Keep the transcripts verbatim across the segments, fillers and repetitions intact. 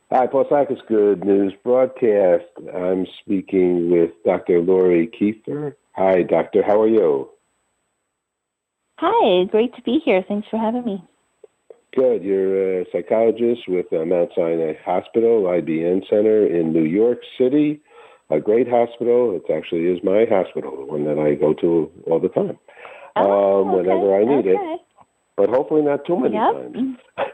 Hi, Pausakis Good News Broadcast. I'm speaking with Doctor Lori Kiefer. Hi, Doctor. How are you? Hi, great to be here. Thanks for having me. Good. You're a psychologist with uh, Mount Sinai Hospital, I B N Center in New York City, a great hospital. It actually is my hospital, the one that I go to all the time, oh, um, okay. whenever I need okay. it. But hopefully not too many yep. times.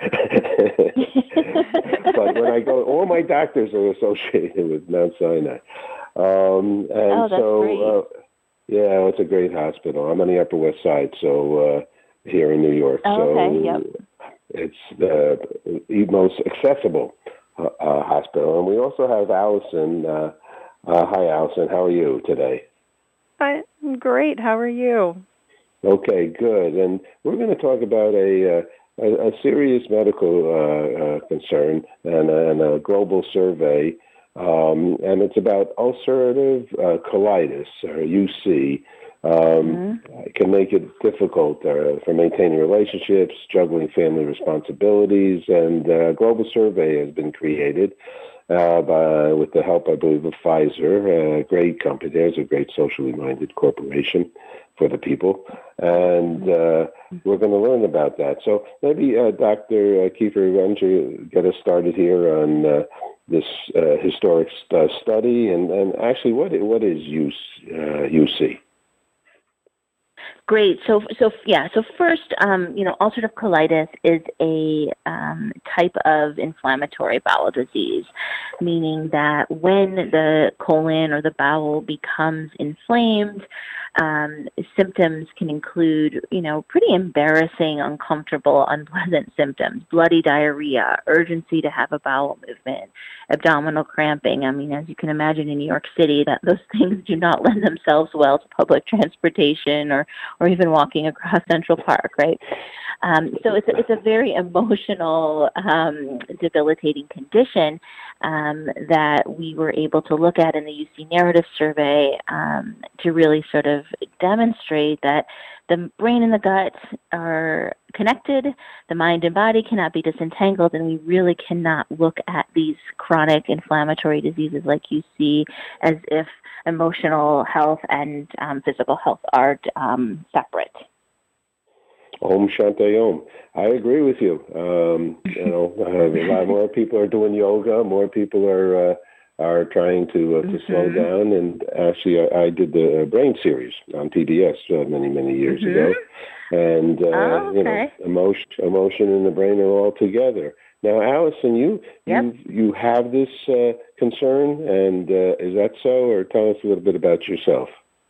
But when I go, all my doctors are associated with Mount Sinai. Um, and oh, that's so, great. Uh, yeah, it's a great hospital. I'm on the Upper West Side, so uh, here in New York. Oh, so okay, yep. It's the most accessible uh, uh, hospital. And we also have Allison. Uh, uh, hi, Allison. How are you today? I'm great. How are you? Okay, good. And we're going to talk about a, uh, a, a serious medical uh, uh, concern and a, and a global survey, um, and it's about ulcerative uh, colitis, or U C. Um, mm-hmm. It can make it difficult uh, for maintaining relationships, juggling family responsibilities, and a global survey has been created uh, by, with the help, I believe, of Pfizer, a great company. There's a great socially minded corporation for the people, and uh, we're going to learn about that. So maybe uh, Doctor Kiefer, why don't you get us started here on uh, this uh, historic st- study, and, and actually what what is U C, uh, U C? Great. So, so yeah. So first, um, you know, ulcerative colitis is a um, type of inflammatory bowel disease, meaning that when the colon or the bowel becomes inflamed, um, symptoms can include, you know, pretty embarrassing, uncomfortable, unpleasant symptoms: bloody diarrhea, urgency to have a bowel movement, abdominal cramping. I mean, as you can imagine, in New York City, that those things do not lend themselves well to public transportation or or even walking across Central Park, right? Um, so it's a, it's a very emotional, um, debilitating condition um, that we were able to look at in the U C narrative survey um, to really sort of demonstrate that the brain and the gut are connected, the mind and body cannot be disentangled, and we really cannot look at these chronic inflammatory diseases like U C as if emotional health and um, physical health are um, separate. Om Shanti Om. I agree with you. Um, you know, uh, a lot more people are doing yoga. More people are uh, are trying to uh, to mm-hmm. slow down. And actually, I, I did the Brain series on P B S uh, many many years mm-hmm. ago. And uh, oh, okay. you know, emotion, emotion, and the brain are all together. Now, Allison, you yep. you you have this uh, concern, and uh, is that so? Or tell us a little bit about yourself.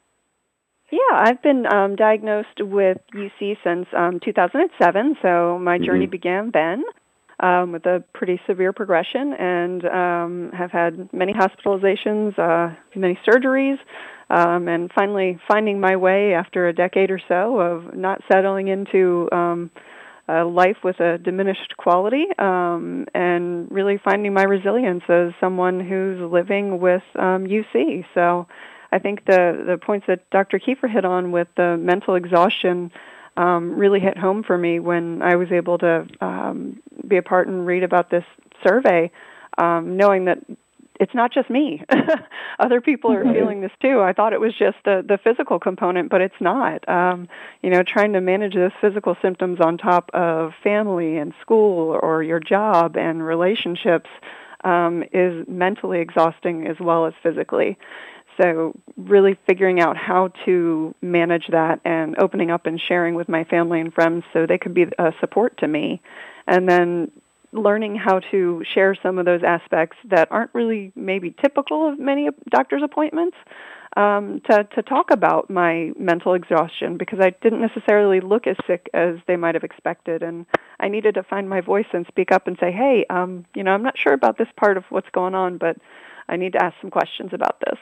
Yeah, I've been um, diagnosed with U C since um, two thousand seven, so my journey mm-hmm. began then um, with a pretty severe progression, and um, have had many hospitalizations, uh, many surgeries, um, and finally finding my way after a decade or so of not settling into um, a life with a diminished quality, um, and really finding my resilience as someone who's living with um, U C. So I think the, the points that Doctor Kiefer hit on with the mental exhaustion um, really hit home for me when I was able to um, be a part and read about this survey, um, knowing that it's not just me. Other people are feeling this too. I thought it was just the, the physical component, but it's not. Um, you know, trying to manage those physical symptoms on top of family and school or your job and relationships um, is mentally exhausting as well as physically. So really figuring out how to manage that and opening up and sharing with my family and friends so they could be a support to me. And then learning how to share some of those aspects that aren't really maybe typical of many doctor's appointments, um, to, to talk about my mental exhaustion, because I didn't necessarily look as sick as they might have expected. And I needed to find my voice and speak up and say, hey, um, you know, I'm not sure about this part of what's going on, but I need to ask some questions about this.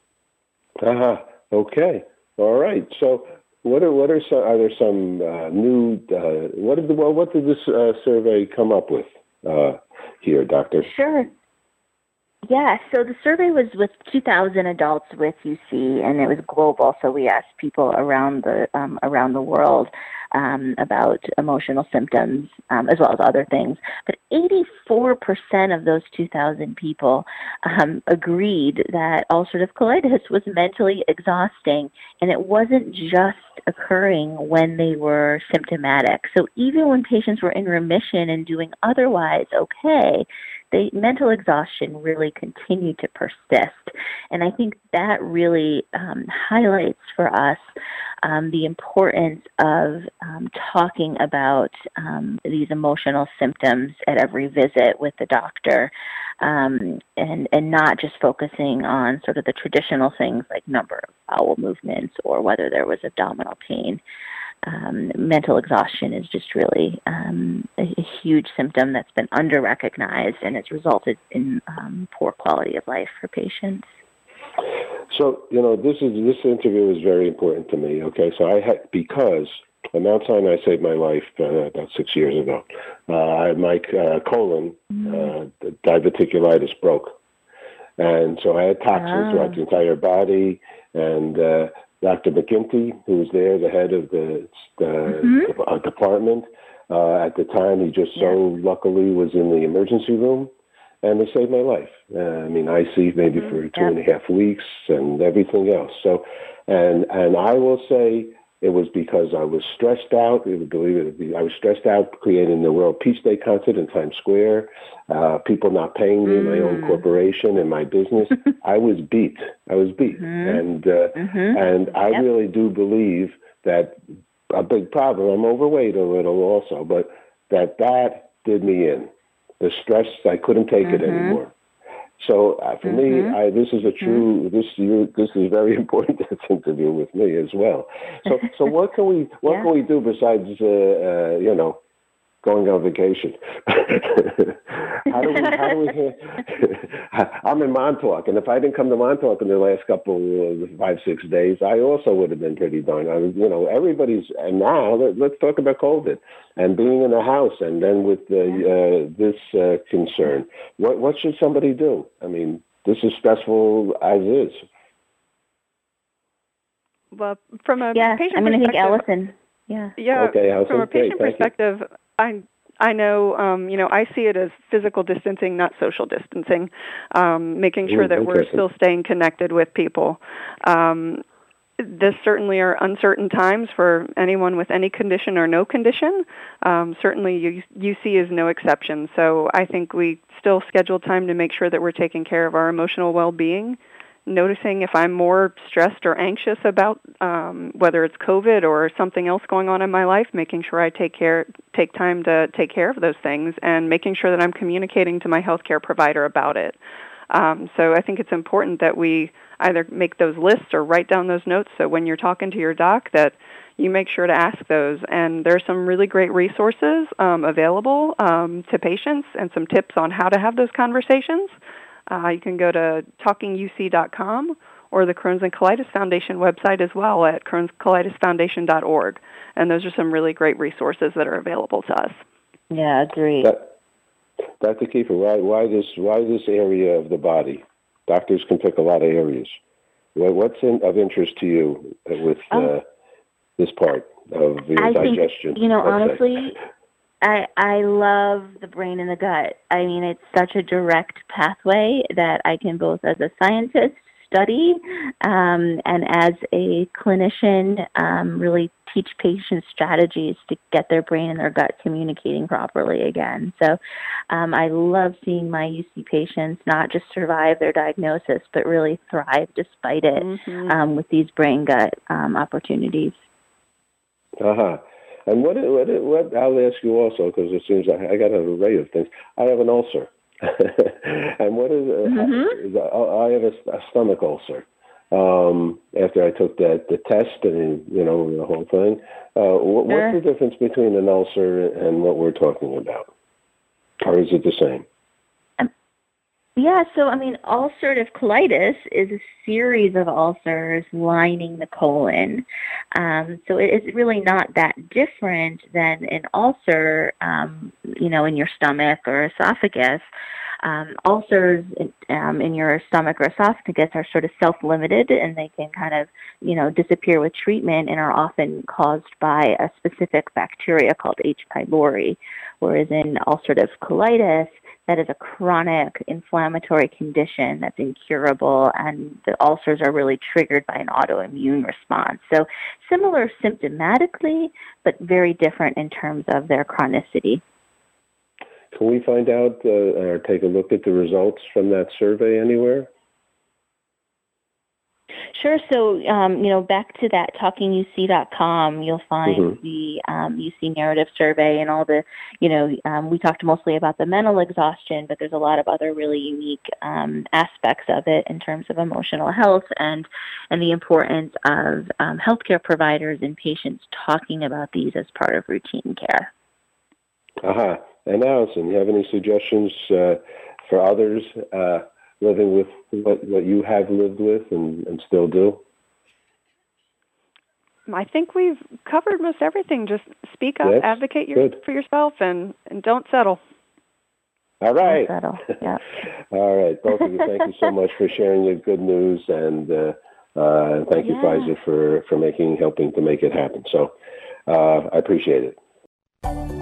Uh-huh. Okay. All right. So, what are what are some are there some uh, new uh, what did the well what did this uh, survey come up with uh, here, Doctor? Sure. Yeah. So the survey was with two thousand adults with U C, and it was global. So we asked people around the um, around the world um, about emotional symptoms um, as well as other things. But eighty-four percent of those two thousand people um, agreed that ulcerative colitis was mentally exhausting, and it wasn't just occurring when they were symptomatic. So even when patients were in remission and doing otherwise okay, the mental exhaustion really continued to persist. And I think that really um, highlights for us um, the importance of um, talking about um, these emotional symptoms at every visit with the doctor, um, and, and not just focusing on sort of the traditional things like number of bowel movements or whether there was abdominal pain. Um, mental exhaustion is just really um, a, a huge symptom that's been under-recognized, and it's resulted in um, poor quality of life for patients. So, you know, this is this interview is very important to me, okay? So I had, because at Mount Sinai saved my life uh, about six years ago. Uh, I, my uh, colon, mm. uh, the diverticulitis broke. And so I had toxins oh. throughout the entire body, and uh, Doctor McGinty, who was there, the head of the, the mm-hmm. uh, department, uh, at the time, he just yeah. so luckily was in the emergency room, and they saved my life. Uh, I mean, I C maybe mm-hmm. for two yeah. and a half weeks and everything else. So, and and I will say it was because I was stressed out. You would believe it. I was stressed out creating the World Peace Day concert in Times Square, uh, people not paying me, mm. my own corporation and my business. I was beat. I was beat. Mm-hmm. And uh, mm-hmm. and I yep. really do believe that a big problem, I'm overweight a little also, but that that did me in. The stress, I couldn't take mm-hmm. it anymore. So uh, for mm-hmm. me, I, this is a true. Mm-hmm. This you, this is very important. This interview with me as well. So so what can we what yeah. can we do besides uh, uh, you know going on vacation? how do we? How do we? I'm in Montauk, and if I didn't come to Montauk in the last couple of five six days, I also would have been pretty darn. I was, you know, everybody's. And now let's talk about COVID and being in a house, and then with the, uh, this uh, concern. What what should somebody do? I mean, this is stressful as is. Well, from a yeah, patient I mean, I think perspective, Allison. Yeah. Yeah. Okay, Allison, from a patient great, perspective, I I know um, you know I see it as physical distancing, not social distancing. Um, making sure Ooh, that we're still staying connected with people. Um, This certainly are uncertain times for anyone with any condition or no condition. Um, certainly U C is no exception. So I think we still schedule time to make sure that we're taking care of our emotional well-being, noticing if I'm more stressed or anxious about um, whether it's COVID or something else going on in my life, making sure I take care, take time to take care of those things, and making sure that I'm communicating to my healthcare provider about it. Um, so I think it's important that we either make those lists or write down those notes so when you're talking to your doc that you make sure to ask those. And there's some really great resources um, available um, to patients and some tips on how to have those conversations. Uh, you can go to talking U C dot com or the Crohn's and Colitis Foundation website as well at crohns colitis foundation dot org. And those are some really great resources that are available to us. Yeah, agreed. Doctor Kiefer, why, why this why this area of the body? Doctors can pick a lot of areas. What's in, of interest to you with uh, um, this part of your I digestion? Think, you know, honestly, I I love the brain and the gut. I mean, it's such a direct pathway that I can both as a scientist study um, and as a clinician um, really teach patients strategies to get their brain and their gut communicating properly again. So um, I love seeing my U C patients not just survive their diagnosis, but really thrive despite it mm-hmm. um, with these brain-gut um, opportunities. Uh-huh. And what, what, what, I'll ask you also, because it seems like I got an array of things. I have an ulcer. and what is, uh, mm-hmm. is I have a, a stomach ulcer. Um, after I took that the test and you know the whole thing, uh, what, sure. what's the difference between an ulcer and what we're talking about, or is it the same? Um, yeah, so I mean, ulcerative colitis is a series of ulcers lining the colon. Um, so it's really not that different than an ulcer, um, you know, in your stomach or esophagus. um, ulcers in, um, in your stomach or esophagus are sort of self-limited, and they can kind of, you know, disappear with treatment and are often caused by a specific bacteria called H. pylori, whereas in ulcerative colitis, that is a chronic inflammatory condition that's incurable, and the ulcers are really triggered by an autoimmune response. So similar symptomatically, but very different in terms of their chronicity. Can we find out uh, or take a look at the results from that survey anywhere? Sure. So, um, you know, back to that talking U C dot com, you'll find mm-hmm. the um, U C narrative survey and all the, you know, um, we talked mostly about the mental exhaustion, but there's a lot of other really unique um, aspects of it in terms of emotional health and, and the importance of um, healthcare providers and patients talking about these as part of routine care. Uh-huh. And Allison, you have any suggestions uh, for others uh, living with what, what you have lived with and, and still do? I think we've covered most everything. Just speak up, yes? advocate your, for yourself, and, and don't settle. All right. Don't settle. Yeah. All right. Both of you, thank you so much for sharing your good news, and uh, uh, thank you, yeah. Pfizer, for, for making helping to make it happen. So uh, I appreciate it.